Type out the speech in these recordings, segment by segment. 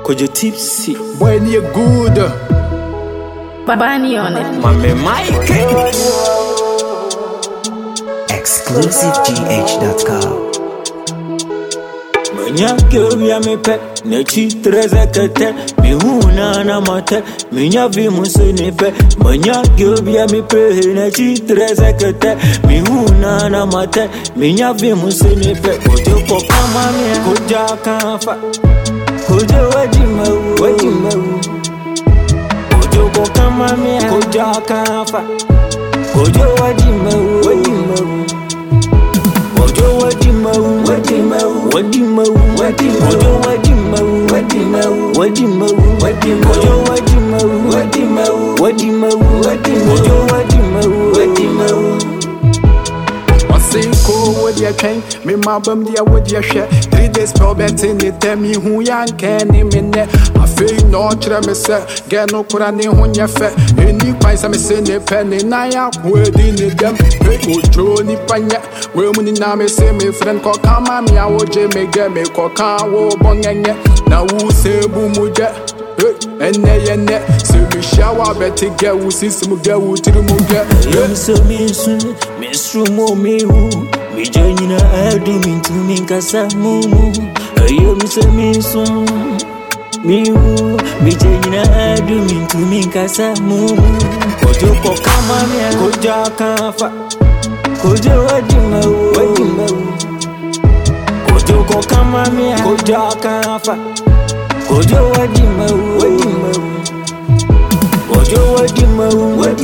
Could you tipsy? Boy, you good. Babani on it. Mame Mike. ExclusiveGH.com. Manya kebya me pe ne chitreza kete mi huna na mate minya vi musene pe manya kebya me pe ne chitreza kete mi huna na mate minya vi musene pe ojo ko kama me koja kafa koja wajimawu ojo ko kama me koja kafa koja wajimawu Sinko with your chain, me my bum dear with your share. 3 days for betting it, tell me who young can in it. I feel no tremor, get no Kurani on your fat. Any price I'm saying a penny, Naya, waiting it them. Hey, Johnny Panya, women in Name say me friend call Kama, me, I would Jamie get me call Kawo Bonganya. Now who say Bumuja? And so we shower better get who see some girl to the moon. So Miss Rumo, me who me joining a doing to me Casa Mumu. I am so me who me joining a doing to me Casa Mumu. Kojo Kama, Koja Kafa, Kojo Wadima, Kojo Kama, Koja Kafa, Kojo Wadima, Ojo wadimawu,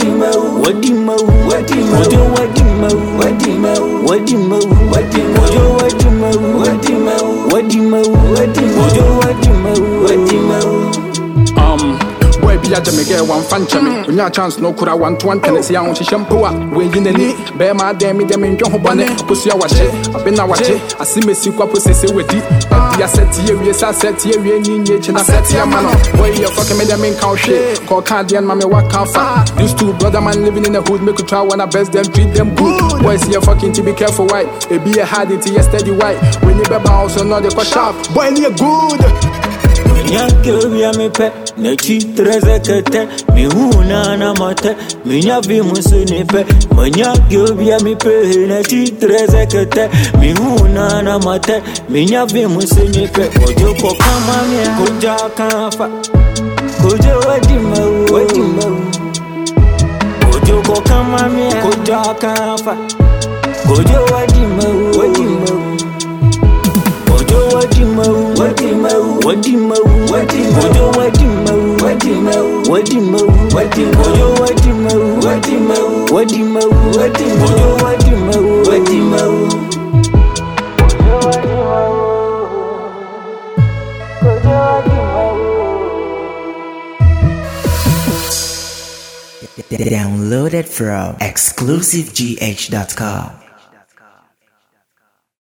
boy, be a Jamaica, one fan chummy. When your chance, no could I want to one tennis, young shampoo. When you need, bear my damn me, them in John Bonnet, pussy, I watch it. I've been a watch it. I see me see what pussy with it. But the asset here, yes, I said here, we need it, and I said here, man. Boy, you're fucking me, them in cow shit. Call Candy and Mammy, what can't find. These two brother man living in the hood, make you try when I best them, treat them good. Boys, you're fucking to be careful, white. It be a hard into yesterday, white. When you better also know the quite sharp. Boy, you're good. Nyakebya me pe ne chitreza kete mi huna na mate minya vi musene pe nyakebya me pe ne chitreza kete mi huna na mate minya vi musene pe ojo ko kama me koja kafa koja wadimawu ojo ko kama me koja kafa koja wadimawu Download it from ExclusiveGH.com.